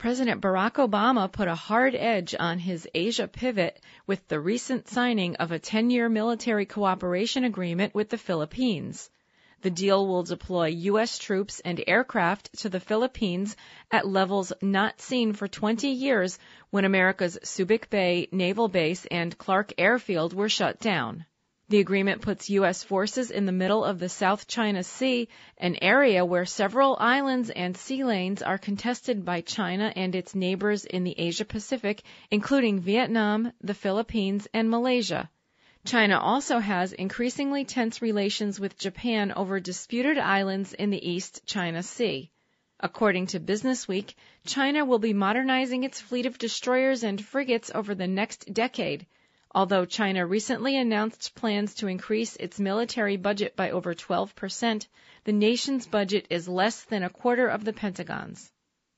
President Barack Obama put a hard edge on his Asia pivot with the recent signing of a 10-year military cooperation agreement with the Philippines. The deal will deploy U.S. troops and aircraft to the Philippines at levels not seen for 20 years when America's Subic Bay Naval Base and Clark Airfield were shut down. The agreement puts U.S. forces in the middle of the South China Sea, an area where several islands and sea lanes are contested by China and its neighbors in the Asia-Pacific, including Vietnam, the Philippines, and Malaysia. China also has increasingly tense relations with Japan over disputed islands in the East China Sea. According to Businessweek, China will be modernizing its fleet of destroyers and frigates over the next decade. Although China recently announced plans to increase its military budget by over 12%, the nation's budget is less than a quarter of the Pentagon's.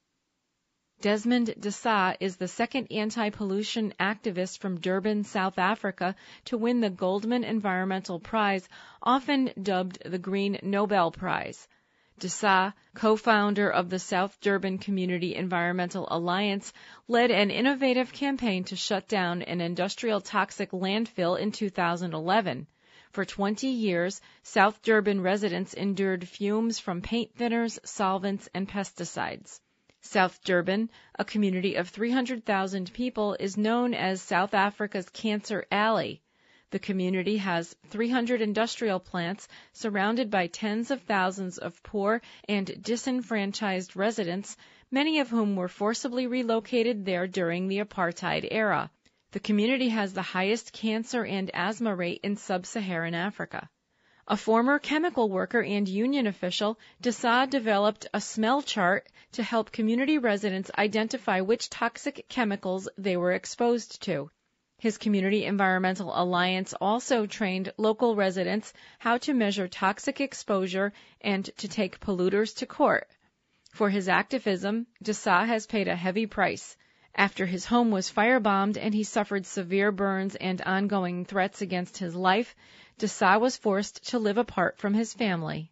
Desmond Desai is the second anti-pollution activist from Durban, South Africa, to win the Goldman Environmental Prize, often dubbed the Green Nobel Prize. Desai, co-founder of the South Durban Community Environmental Alliance, led an innovative campaign to shut down an industrial toxic landfill in 2011. For 20 years, South Durban residents endured fumes from paint thinners, solvents, and pesticides. South Durban, a community of 300,000 people, is known as South Africa's Cancer Alley. The community has 300 industrial plants surrounded by tens of thousands of poor and disenfranchised residents, many of whom were forcibly relocated there during the apartheid era. The community has the highest cancer and asthma rate in sub-Saharan Africa. A former chemical worker and union official, Desai developed a smell chart to help community residents identify which toxic chemicals they were exposed to. His Community Environmental Alliance also trained local residents how to measure toxic exposure and to take polluters to court. For his activism, Desai has paid a heavy price. After his home was firebombed and he suffered severe burns and ongoing threats against his life, Desai was forced to live apart from his family.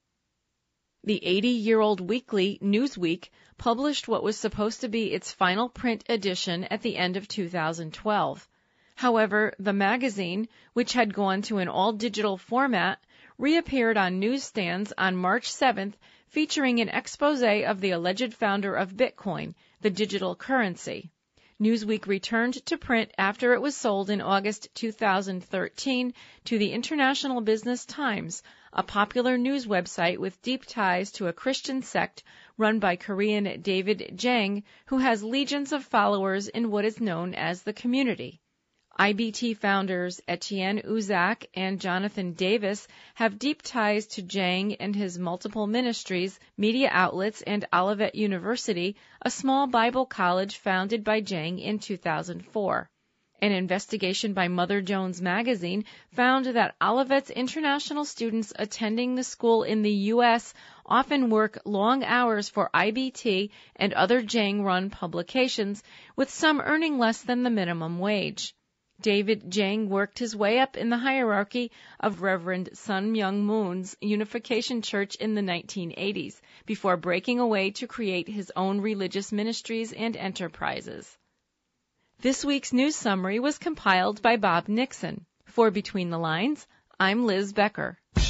The 80-year-old weekly Newsweek published what was supposed to be its final print edition at the end of 2012. However, the magazine, which had gone to an all-digital format, reappeared on newsstands on March 7th, featuring an expose of the alleged founder of Bitcoin, the digital currency. Newsweek returned to print after it was sold in August 2013 to the International Business Times, a popular news website with deep ties to a Christian sect run by Korean David Jang, who has legions of followers in what is known as the community. IBT founders Etienne Uzak and Jonathan Davis have deep ties to Jang and his multiple ministries, media outlets, and Olivet University, a small Bible college founded by Jang in 2004. An investigation by Mother Jones magazine found that Olivet's international students attending the school in the U.S. often work long hours for IBT and other Jang-run publications, with some earning less than the minimum wage. David Jang worked his way up in the hierarchy of Reverend Sun Myung Moon's Unification Church in the 1980s, before breaking away to create his own religious ministries and enterprises. This week's news summary was compiled by Bob Nixon. For Between the Lines, I'm Liz Becker.